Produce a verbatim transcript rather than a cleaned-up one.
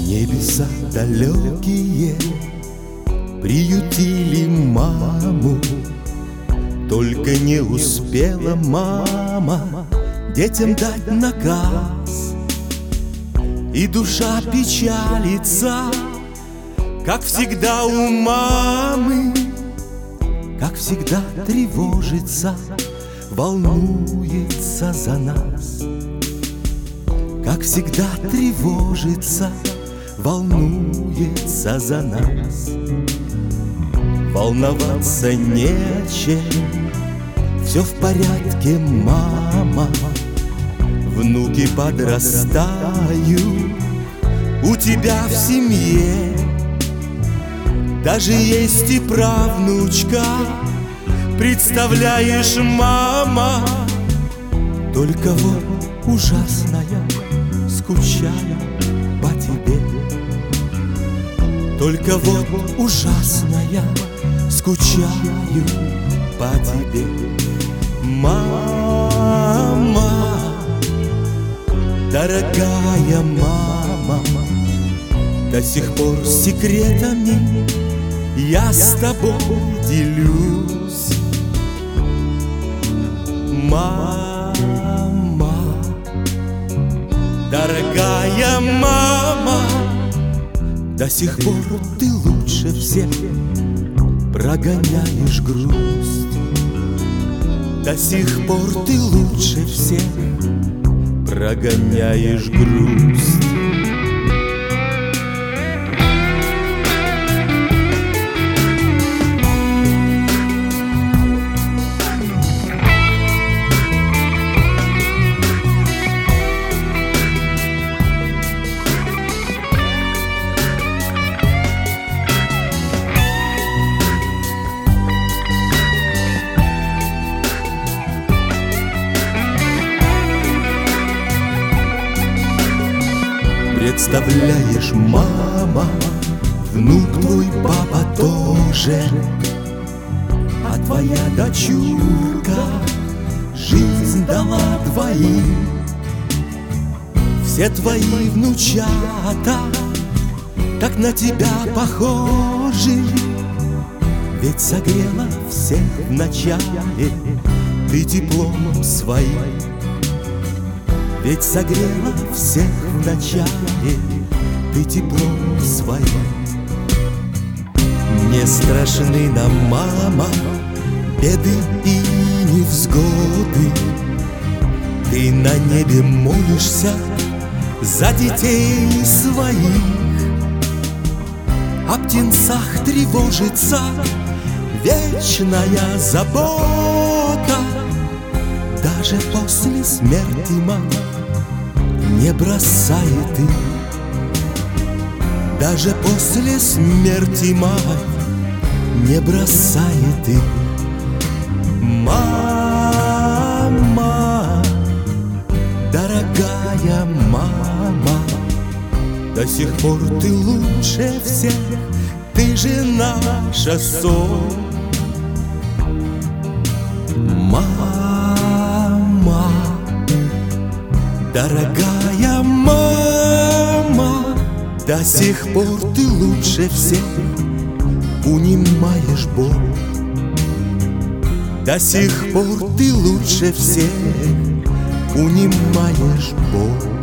Небеса далекие приютили маму, только не успела мама детям дать наказ. И душа печалится, как всегда у мамы, как всегда тревожится, волнуется за нас. Как всегда тревожится, волнуется за нас. Волноваться нечем, все в порядке, мама. Внуки подрастают у тебя в семье. Даже есть и правнучка, представляешь, мама. Только вот ужасная, скучаю по тебе. Только вот ужасная, скучаю по тебе. Мама, дорогая мама, до сих пор секретами я с тобой делюсь. Мама, дорогая мама, до сих пор ты лучше всех прогоняешь грусть. До сих пор ты лучше всех прогоняешь грусть. Представляешь, мама, внук твой, папа тоже, а твоя дочурка жизнь дала двоим. Все твои внучата так на тебя похожи, ведь согрела всех вначале ты теплом своим. Ведь согрела всех вначале ты теплом своим. Не страшны нам, мама, беды и невзгоды. Ты на небе молишься за детей своих. О птенцах тревожится вечная забота. Даже после смерти мама не бросает их. Даже после смерти мать не бросает их. Мама, дорогая мама, до сих пор ты лучше всех, ты же наша соль. Мама, дорогая мама, до сих пор ты лучше всех унимаешь боль. До сих пор ты лучше всех унимаешь боль.